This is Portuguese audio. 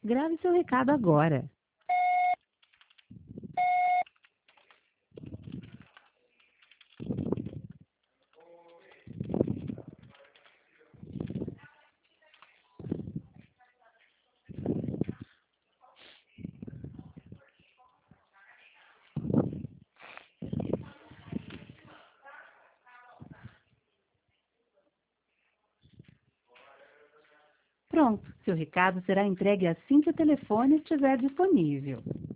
Grave seu recado agora. Pronto, seu recado será entregue assim que o telefone estiver disponível.